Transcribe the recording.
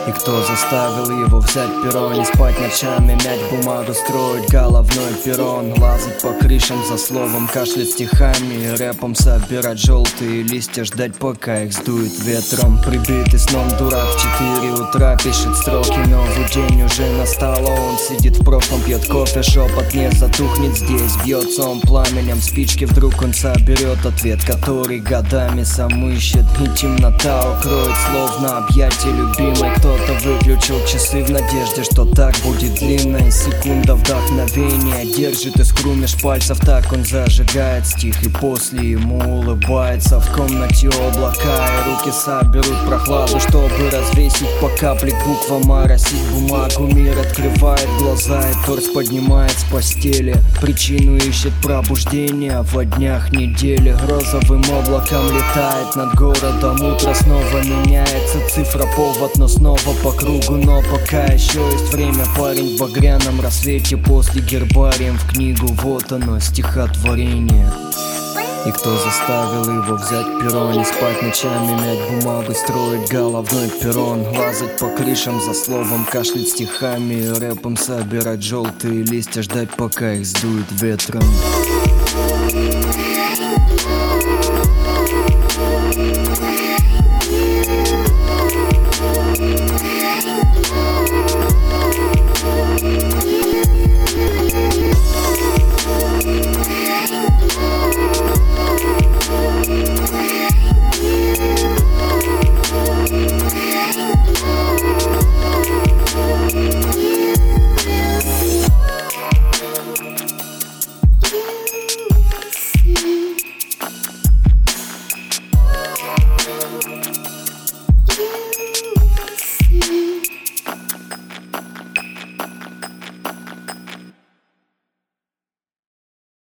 И кто заставил его взять перо, не спать ночами, мять бумагу, строить головной перрон, лазать по крышам за словом, кашлять стихами, рэпом собирать желтые листья, ждать пока их сдует ветром. Прибитый сном дурак в 4 утра пишет строки, новый день уже настал, он сидит в прошлом, пьет кофе, шепот не затухнет здесь, бьется он пламенем спички, вдруг он соберет ответ, который годами сам ищет, и темнота укроет словно объятие любимой. Кто-то выключил часы в надежде, что так будет длинная секунда вдохновения, держит искру меж пальцев, так он зажигает стих, и после ему улыбается в комнате облака, и руки соберут прохладу, чтобы развесить по капле буквам, оросить бумагу. Мир открывает глаза, и торс поднимает с постели, причину ищет пробуждения во днях недели. Розовым облаком летает над городом, утро снова меняется, цифра повод, но снова по кругу. Но пока еще есть время, парень в багряном рассвете, после гербарием в книгу, вот оно, стихотворение. И кто заставил его взять перо, не спать ночами, мять бумагу, строить головной перрон, лазать по крышам за словом, кашлять стихами, рэпом собирать желтые листья, ждать пока их сдует ветром.